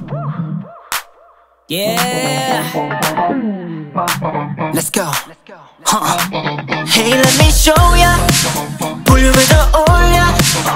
Yeah. Let's go. Hey, let me show ya. 볼륨을 더 올려.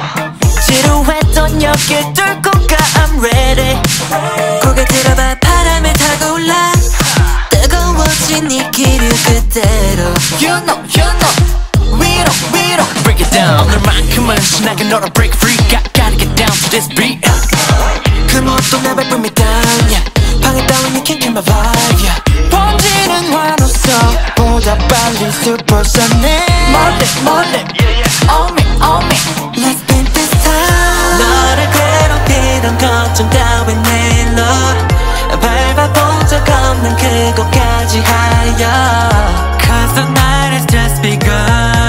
지루했던 역을 뚫고 가. I'm ready. 고개 들어봐. 바람을 타고 올라. 뜨거워진 이 기류 그대로. You know, you know. We don't break it down. 오늘만큼은 신나게 너랑 break free. Gotta get down to this beat. 그 무엇도 never bring me down. Yeah. 방해 따윈 you can't kill my vibe. Yeah. 번지는 환호성 보다 빨리 supersonic. 멀리 on me. Let's spin this time. 너를 괴롭히던 걱정 따윈 내일로 밟아본 적 없는 그곳까지 하여. Cause the night has just begun.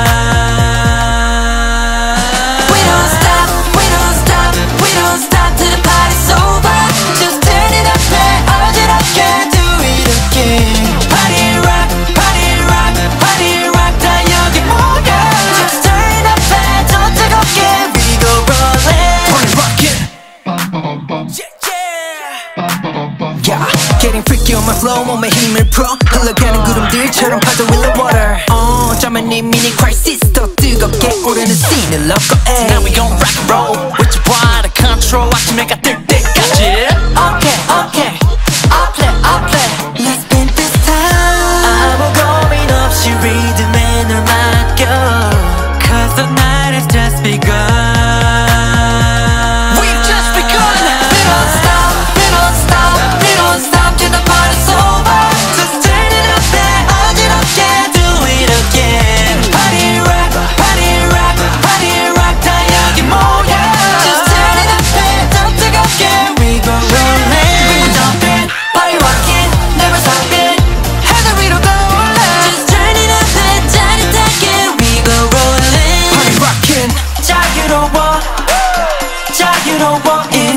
Getting freaky on my flow 몸에 힘을 풀어 흘러가는 구름들처럼 파도 will of water. 잠은 이 mini crisis 더 뜨겁게 오르는 씬을 럭커해. Now we gon' rock and roll with your body control. 아침에 가뜰 때까지. Okay I'll play Let's spin this time. 아무 고민 없이 리듬에 널 맡겨. Cause the night has just begun. 자유로워 in